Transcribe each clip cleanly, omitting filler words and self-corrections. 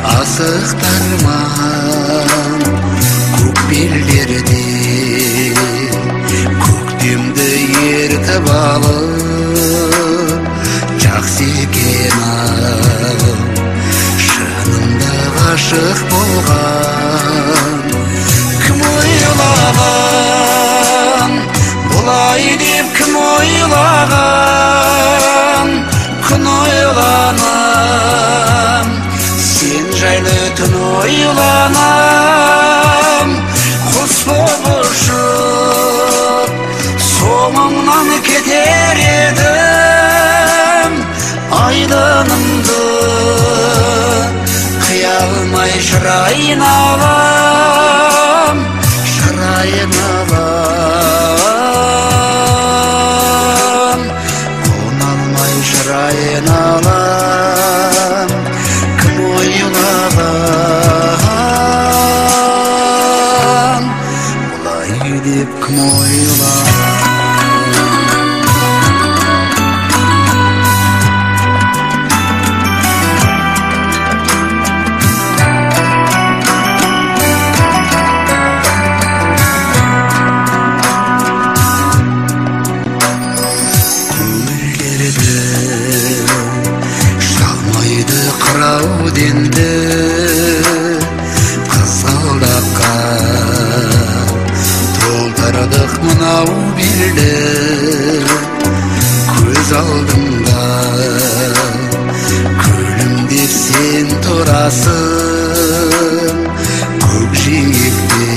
асықтарман көк белдерде көктемді ертіп алып жақсы екен ағым шынында ғашық болған кім ойлаған бұлай деп кім ойлаған күн ойланам сен жайлы түн ойланам құс боп ұшып соңыңнан кетер едім айдынымды қия алмай шырайын алам шырайын алам қона алмай шырайын алам кім ойлаған бұлай деп кім ойлаған денді қызғалдаққа толтырдық мынау белді көз алдымда күлімдеп сен тұрасың көкжиекте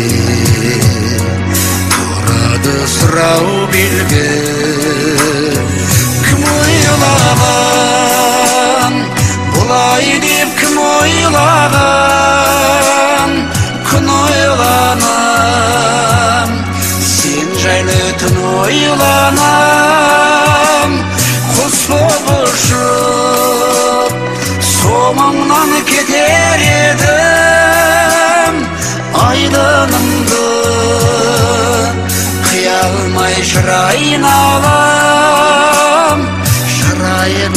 тұрады сұрау белгі кім ойлаған бұлай деп кім ойлаған күн ойланам сен жайлы түн ойланам құс боп ұшып соңыңнан кетер едім айдынымды қия алмай шырайын алам шырайын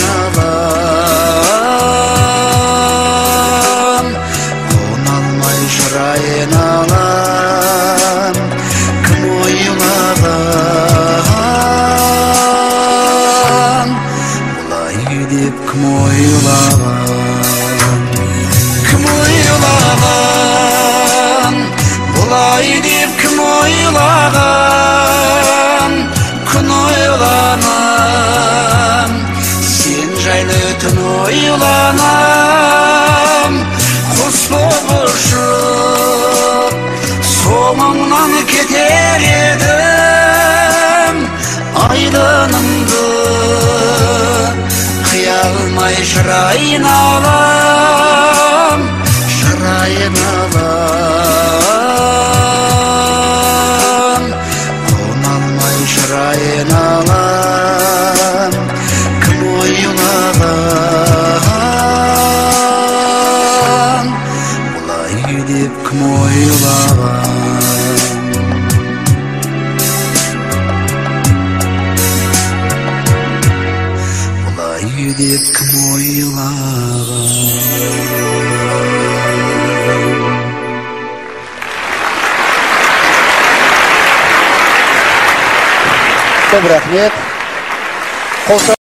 алам қона алмай шырайын алам кім ойлаған бұлай деп кім ойлаған кім ойлаған бұлай деп кім ойлаған күн ойланам сен жайлы түн ойланам құс боп ұшып соңыңнан кетер едім айдынымды қия алмай шырайын алам шырайын алам қона алмай шырайын алам кім ойлаған бұлай деп кім ойлаған бұлай деп кім ойлаған Көп рахмет.